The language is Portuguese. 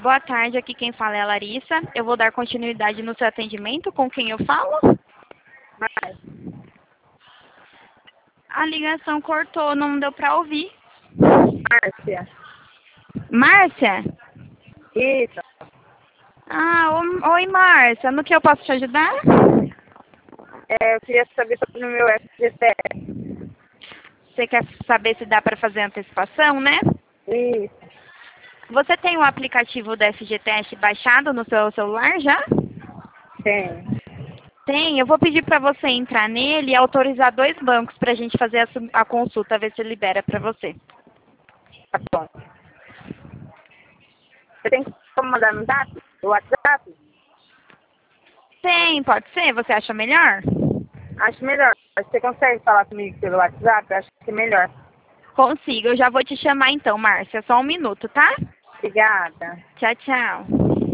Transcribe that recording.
Boa tarde, aqui quem fala é a Larissa. Eu vou dar continuidade no seu atendimento. Com quem eu falo? Vai. A ligação cortou, não deu pra ouvir. Márcia. Márcia? Isso. Oi Márcia, no que eu posso te ajudar? Eu queria saber sobre o meu FGTS. Você quer saber se dá pra fazer antecipação, né? Isso. Você tem o aplicativo do FGTS baixado no seu celular já? Tem. Tem, eu vou pedir pra você entrar nele e autorizar 2 bancos pra gente fazer a consulta, ver se libera pra você. Tá bom. Você tem como mandar no zap? No WhatsApp? Tem, pode ser? Você acha melhor? Acho melhor. Você consegue falar comigo pelo WhatsApp? Acho que é melhor. Consigo, eu já vou te chamar então, Márcia. Só um minuto, tá? Obrigada. Tchau, tchau.